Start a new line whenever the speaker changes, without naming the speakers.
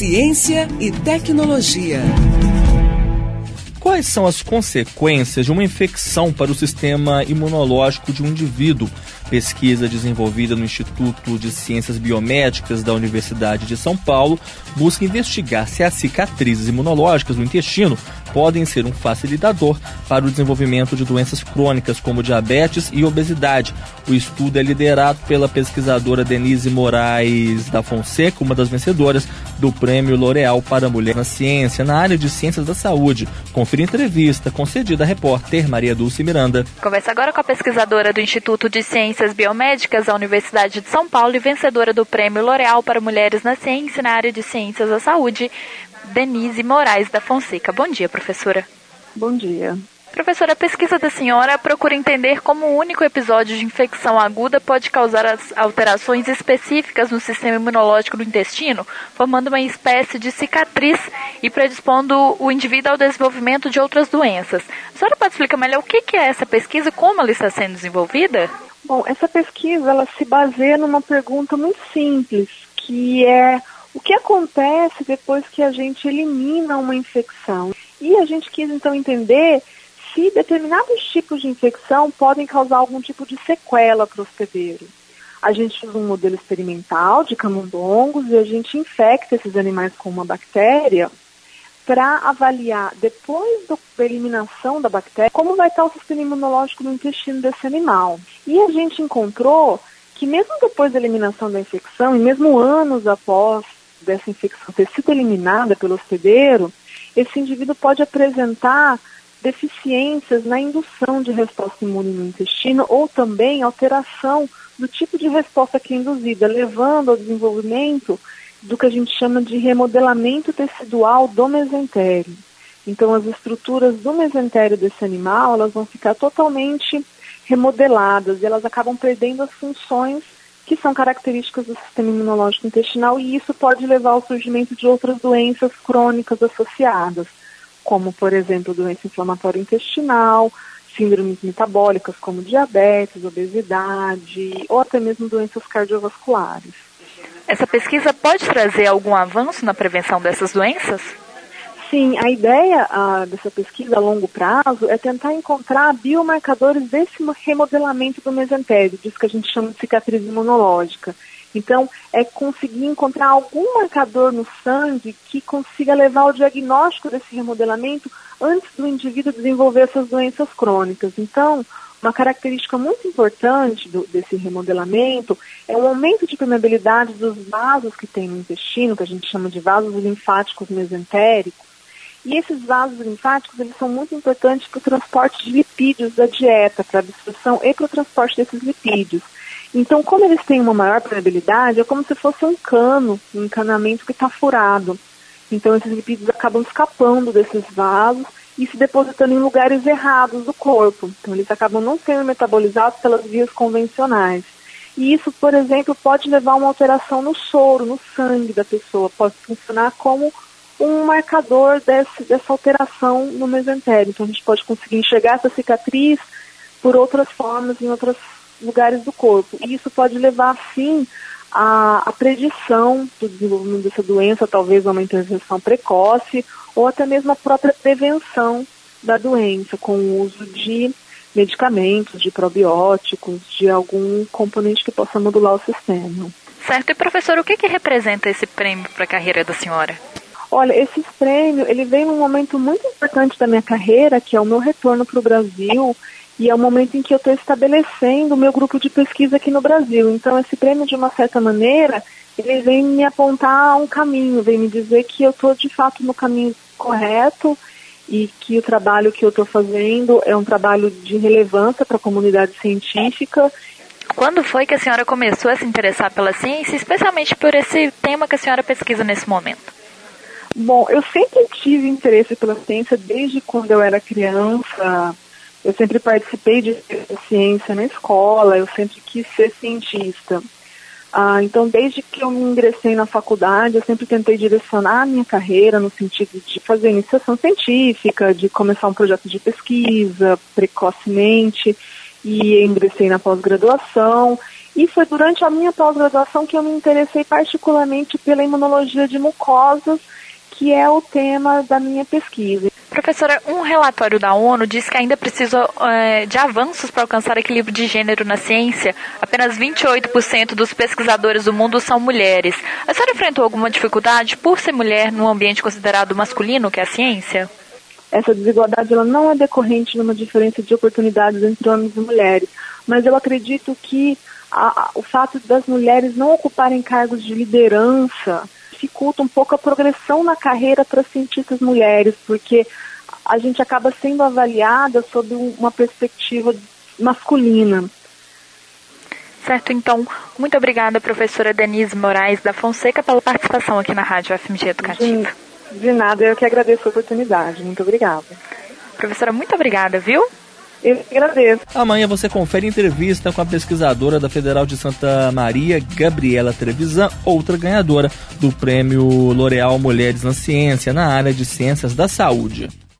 Ciência e tecnologia.
Quais são as consequências de uma infecção para o sistema imunológico de um indivíduo? Pesquisa desenvolvida no Instituto de Ciências Biomédicas da Universidade de São Paulo busca investigar se as cicatrizes imunológicas do intestino podem ser um facilitador para o desenvolvimento de doenças crônicas como diabetes e obesidade. O estudo é liderado pela pesquisadora Denise Moraes da Fonseca, uma das vencedoras do Prêmio L'Oréal para a Mulher na Ciência, na área de Ciências da Saúde. Confira a entrevista concedida à repórter Maria Dulce Miranda.
Conversa agora com a pesquisadora do Instituto de Ciências Biomédicas da Universidade de São Paulo e vencedora do Prêmio L'Oréal para Mulheres na Ciência, na área de Ciências da Saúde, Denise Moraes da Fonseca. Bom dia, professora.
Bom dia.
Professora, a pesquisa da senhora procura entender como um único episódio de infecção aguda pode causar as alterações específicas no sistema imunológico do intestino, formando uma espécie de cicatriz e predispondo o indivíduo ao desenvolvimento de outras doenças. A senhora pode explicar melhor o que é essa pesquisa e como ela está sendo desenvolvida?
Bom, essa pesquisa ela se baseia numa pergunta muito simples, que é: o que acontece depois que a gente elimina uma infecção? E a gente quis então entender se determinados tipos de infecção podem causar algum tipo de sequela para o hospedeiro. A gente fez um modelo experimental de camundongos e a gente infecta esses animais com uma bactéria para avaliar, depois da eliminação da bactéria, como vai estar o sistema imunológico no intestino desse animal. E a gente encontrou que mesmo depois da eliminação da infecção, e mesmo anos após dessa infecção ter sido eliminada pelo hospedeiro, esse indivíduo pode apresentar deficiências na indução de resposta imune no intestino ou também alteração do tipo de resposta que é induzida, levando ao desenvolvimento do que a gente chama de remodelamento tecidual do mesentério. Então, as estruturas do mesentério desse animal, elas vão ficar totalmente remodeladas e elas acabam perdendo as funções que são características do sistema imunológico intestinal, e isso pode levar ao surgimento de outras doenças crônicas associadas, como, por exemplo, doença inflamatória intestinal, síndromes metabólicas como diabetes, obesidade ou até mesmo doenças cardiovasculares.
Essa pesquisa pode trazer algum avanço na prevenção dessas doenças?
Sim, a ideia dessa pesquisa a longo prazo é tentar encontrar biomarcadores desse remodelamento do mesentério, disso que a gente chama de cicatriz imunológica. Então, é conseguir encontrar algum marcador no sangue que consiga levar ao diagnóstico desse remodelamento antes do indivíduo desenvolver essas doenças crônicas. Então, uma característica muito importante desse remodelamento é o aumento de permeabilidade dos vasos que tem no intestino, que a gente chama de vasos linfáticos mesentéricos. E esses vasos linfáticos, eles são muito importantes para o transporte de lipídios da dieta, para a absorção e para o transporte desses lipídios. Então, como eles têm uma maior permeabilidade, é como se fosse um cano, um encanamento que está furado. Então, esses lipídios acabam escapando desses vasos e se depositando em lugares errados do corpo. Então, eles acabam não sendo metabolizados pelas vias convencionais. E isso, por exemplo, pode levar a uma alteração no soro, no sangue da pessoa. Pode funcionar como um marcador dessa alteração no mesentério. Então, a gente pode conseguir enxergar essa cicatriz por outras formas em outros lugares do corpo. E isso pode levar, sim, à predição do desenvolvimento dessa doença, talvez a uma intervenção precoce, ou até mesmo a própria prevenção da doença, com o uso de medicamentos, de probióticos, de algum componente que possa modular o sistema.
Certo. E, professor, o que representa esse prêmio para a carreira da senhora?
Olha, esse prêmio, ele vem num momento muito importante da minha carreira, que é o meu retorno para o Brasil, e é o momento em que eu estou estabelecendo o meu grupo de pesquisa aqui no Brasil. Então, esse prêmio, de uma certa maneira, ele vem me apontar um caminho, vem me dizer que eu estou, de fato, no caminho correto e que o trabalho que eu estou fazendo é um trabalho de relevância para a comunidade científica.
Quando foi que a senhora começou a se interessar pela ciência, especialmente por esse tema que a senhora pesquisa nesse momento?
Bom, eu sempre tive interesse pela ciência desde quando eu era criança. Eu sempre participei de ciência na escola, eu sempre quis ser cientista. Então, desde que eu me ingressei na faculdade, eu sempre tentei direcionar a minha carreira no sentido de fazer iniciação científica, de começar um projeto de pesquisa precocemente, e ingressei na pós-graduação. E foi durante a minha pós-graduação que eu me interessei particularmente pela imunologia de mucosas, que é o tema da minha pesquisa.
Professora, um relatório da ONU diz que ainda precisa de avanços para alcançar equilíbrio de gênero na ciência. Apenas 28% dos pesquisadores do mundo são mulheres. A senhora enfrentou alguma dificuldade por ser mulher num ambiente considerado masculino, que é a ciência?
Essa desigualdade ela não é decorrente de uma diferença de oportunidades entre homens e mulheres, mas eu acredito que o fato das mulheres não ocuparem cargos de liderança dificulta um pouco a progressão na carreira para cientistas mulheres, porque a gente acaba sendo avaliada sob uma perspectiva masculina.
Certo, então, muito obrigada, professora Denise Moraes da Fonseca, pela participação aqui na Rádio FMG Educativa.
De nada, eu que agradeço a oportunidade. Muito obrigada.
Professora, muito obrigada, viu?
Eu que agradeço.
Amanhã você confere entrevista com a pesquisadora da Federal de Santa Maria, Gabriela Trevisan, outra ganhadora do Prêmio L'Oréal Mulheres na Ciência, na área de Ciências da Saúde.